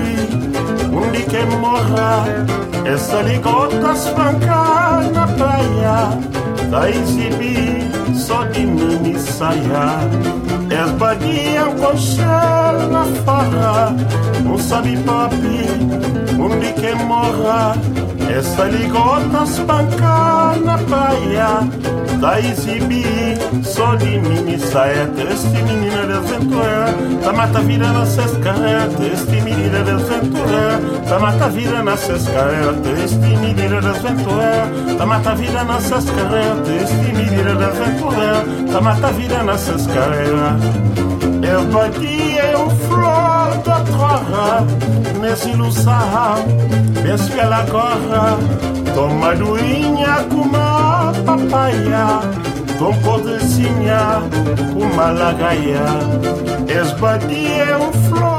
onde quer morra, essa ligota espancar na praia, da exibir só de mini saia. Esbadiam com cheiro na farra, não sabe papi, onde quer morra, essa ligota espancar na praia, da exibir só de mini saia. Triste menina desventura, da mata vira na sescaia. Triste menina desventura, da mata vira na sescaia. Triste menina desventura, da mata vira na sescaia. Triste menina desventura, da mata vira na sescaia. Eu batia um flor da terra nesse luçar, penso que ela corra, toma doinha com uma papaya, tom podrecinha com uma lagaia. Eu batia um flor